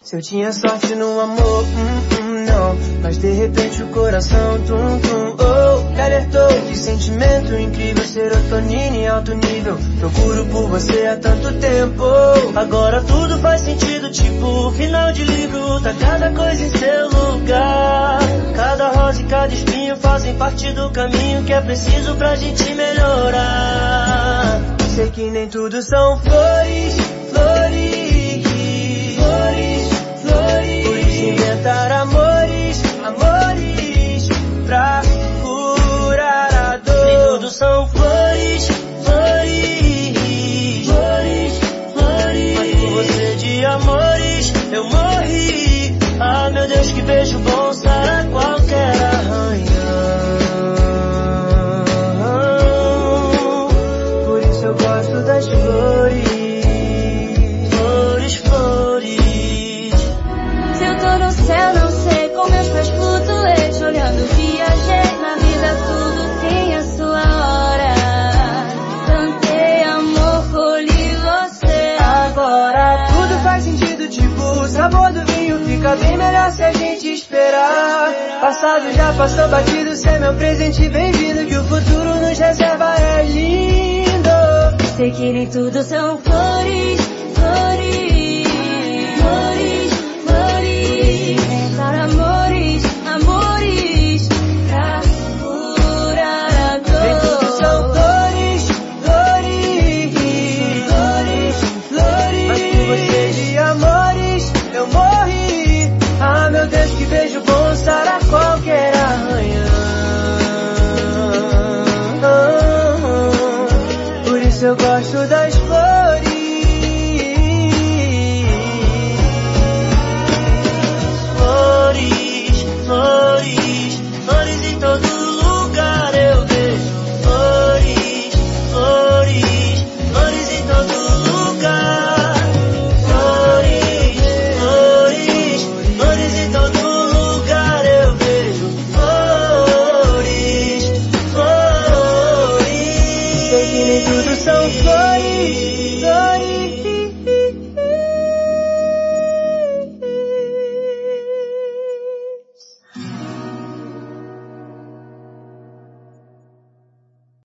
Se eu tinha sorte no amor, não. Mas de repente o coração, oh, me alertou. Que sentimento incrível, serotonina em alto nível. Procuro por você há tanto tempo. Agora tudo faz sentido, tipo final de livro. Tá cada coisa em seu lugar. Cada rosa e cada espinho fazem parte do caminho que é preciso pra gente melhorar. Sei que nem tudo são flores, flores, flores, flores. Por isso inventar amores, amores, pra curar a dor. Nem tudo são flores, flores, flores, flores. Mas por você de amores eu morri. Ah, meu Deus, que beijo bom sara qualquer arranhão. Por isso eu gosto das flores, flores, flores. Se eu tô no céu, não sei, com meus pés flutuantes, olhando, viajei na vida, tudo tem a sua hora. Cantei amor, colhi você. Agora tudo faz sentido, tipo o sabor do vinho fica bem melhor se a gente esperar. Passado já passou batido, cê é meu presente, bem-vindo. Que o futuro nos reserva é lindo. Sei que nem tudo são flores, flores, flores, flores. Para amores, amores, pra curar a dor. Nem tudo são flores, flores, flores, flores. Mas por você de amores eu morri. Ah, meu Deus, que beijo bom sara qualquer arranhão. Por isso eu gosto das flores, flores, flores, flores em todo lugar eu vejo. Flores, flores, flores em todo lugar. Flores, flores, flores em todo lugar eu vejo. Flores, flores. Sei que nem tudo são flores, flores.